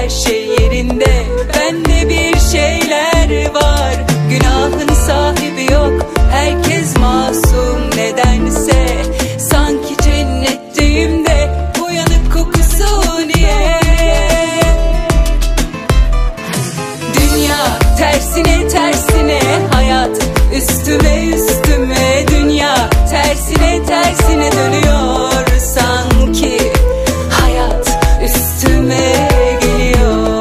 her şey yerinde. Bende bir şeyler var, günahın sahibi yok. Herkes masum nedense, sanki cennetteyim de uyanık kokusu niye? Dünya tersine tersine, hayat üstüme üstüme. Dünya tersine tersine dönüyor, sanki hayat üstüme geliyor.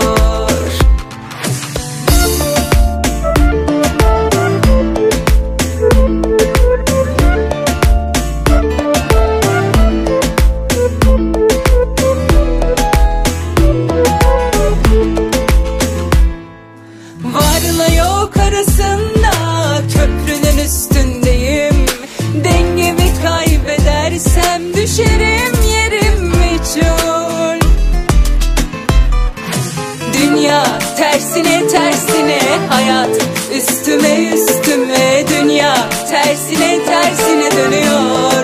Varla yok arasında, köprünün üstündeyim. Dengemi kaybedersem düşerim, yerim meçhul. Dünya tersine tersine, hayat üstüme üstüme. Dünya tersine tersine dönüyor,